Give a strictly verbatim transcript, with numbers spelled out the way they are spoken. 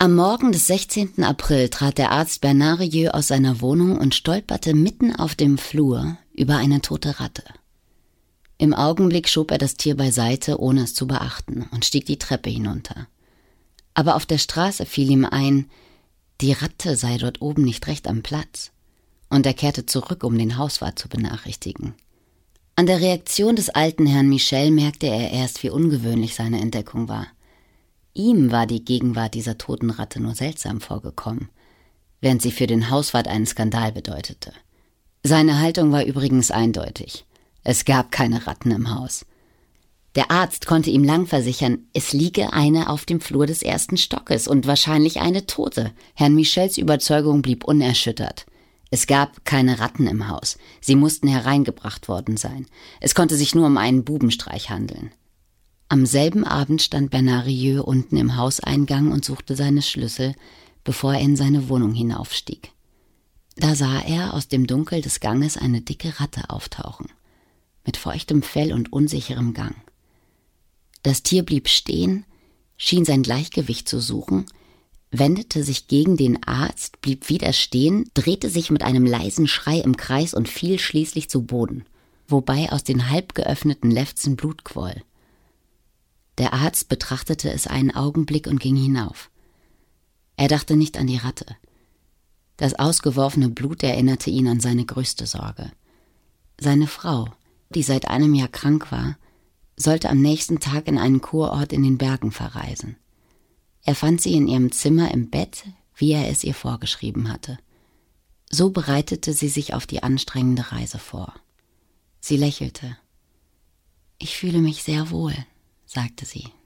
Am Morgen des sechzehnten April trat der Arzt Bernard Rieu aus seiner Wohnung und stolperte mitten auf dem Flur über eine tote Ratte. Im Augenblick schob er das Tier beiseite, ohne es zu beachten, und stieg die Treppe hinunter. Aber auf der Straße fiel ihm ein, die Ratte sei dort oben nicht recht am Platz, und er kehrte zurück, um den Hauswart zu benachrichtigen. An der Reaktion des alten Herrn Michel merkte er erst, wie ungewöhnlich seine Entdeckung war. Ihm war die Gegenwart dieser toten Ratte nur seltsam vorgekommen, während sie für den Hauswart einen Skandal bedeutete. Seine Haltung war übrigens eindeutig. Es gab keine Ratten im Haus. Der Arzt konnte ihm lang versichern, es liege eine auf dem Flur des ersten Stockes und wahrscheinlich eine Tote. Herrn Michels Überzeugung blieb unerschüttert. Es gab keine Ratten im Haus. Sie mussten hereingebracht worden sein. Es konnte sich nur um einen Bubenstreich handeln. Am selben Abend stand Bernard Rieu unten im Hauseingang und suchte seine Schlüssel, bevor er in seine Wohnung hinaufstieg. Da sah er aus dem Dunkel des Ganges eine dicke Ratte auftauchen, mit feuchtem Fell und unsicherem Gang. Das Tier blieb stehen, schien sein Gleichgewicht zu suchen, wendete sich gegen den Arzt, blieb wieder stehen, drehte sich mit einem leisen Schrei im Kreis und fiel schließlich zu Boden, wobei aus den halb geöffneten Lefzen Blut quoll. Der Arzt betrachtete es einen Augenblick und ging hinauf. Er dachte nicht an die Ratte. Das ausgeworfene Blut erinnerte ihn an seine größte Sorge. Seine Frau, die seit einem Jahr krank war, sollte am nächsten Tag in einen Kurort in den Bergen verreisen. Er fand sie in ihrem Zimmer im Bett, wie er es ihr vorgeschrieben hatte. So bereitete sie sich auf die anstrengende Reise vor. Sie lächelte. »Ich fühle mich sehr wohl«, sagte sie.